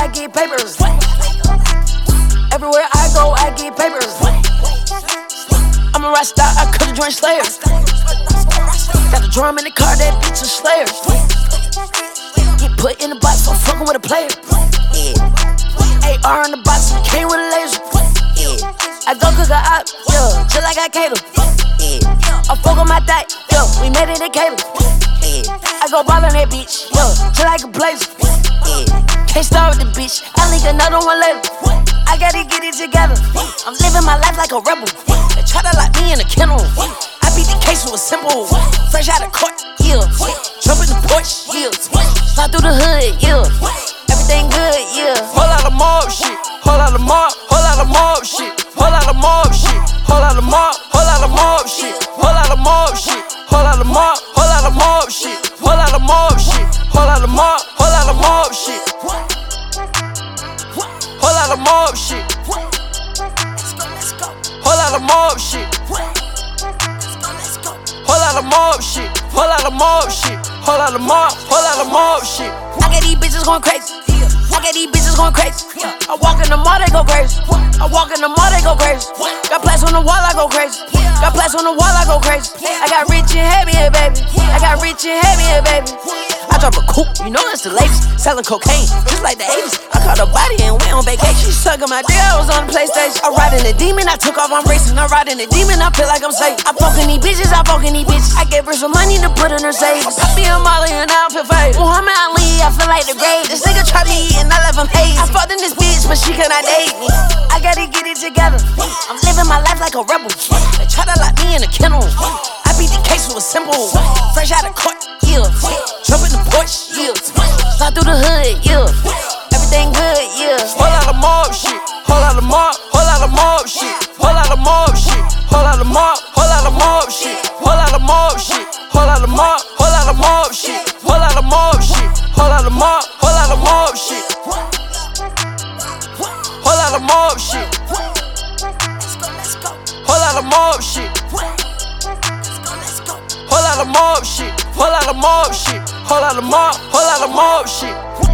I get papers. Everywhere I go, I get papers. I'm a rock star, I could've joined Slayer. Got a drum in the car, that bitch a Slayer. Get put in the box for fucking with a player. Yeah. AR in the box, came with a laser. Yeah. I go cook a op, yeah, just like I cater. Yeah. I fuck on my thigh, yo, we made it in Caleb. Yeah. I go ball on that bitch, yo, just like a blazer. Yeah. Can't start with the bitch, I link another one later. I gotta get it together. I'm living my life like a rebel. They try to lock me in a kennel. I beat the case, it was simple. Fresh out of court, yeah. Jump in the porch, yeah. Slide through the hood, yeah. Everything good, yeah. Whole lot of mob shit, whole lot of mob, whole lot of mob shit, whole lot of mob shit, whole lot of mob, whole lot of mob shit, whole lot of mob shit, whole lot of mob, whole lot of mob shit, whole lot of mob shit, whole lot of mob, whole lot of mob shit, whole lot of mob shit, whole lot of mob shit, whole lot of mob shit, whole lot of mob shit, whole lot of mob, whole lot of mob shit. I got these bitches going crazy. I got these bitches going crazy. I walk in the mall, they go crazy. I walk in the mall, they go crazy. Got plaques on the wall, I go crazy. Got plaques on the wall, I go crazy. I got rich and heavy here, baby. I got rich and heavy here, baby. I drop a coupe, you know it's the latest. Selling cocaine, just like the 80s. I caught a body and went on vacation. She sucking my dick, I was on the PlayStation. I ride in the demon, I took off, I'm racing. I ride in the demon, I feel like I'm safe. I fucking these bitches, I fucking these bitches. I gave her some money to put in her savings. I be a Molly and I don't feel fake. Muhammad Ali, I feel like the grave. This nigga tried me and I left him hazy. I fucked in this bitch, but she cannot date me. I gotta get it together. I'm living my life like a rebel. They try to lock me in a kennel. I beat the case, it was simple. Fresh out of court, yeah. Jump in the porch, yeah. Slide through the hood, yeah. Everything good, yeah. Whole lot of mob shit, whole lot of mob, whole lot of mob shit, whole lot of mob shit, whole lot of mob, whole lot of mob shit, whole lot of mob shit, whole lot of mob, whole lot of mob shit, whole lot of mob shit, whole lot of mob, whole lot of mob shit, whole lot of mob shit, whole lot of mob shit, whole lot of mob shit, whole lot of mob shit, whole lot of mob, whole lot of mob shit.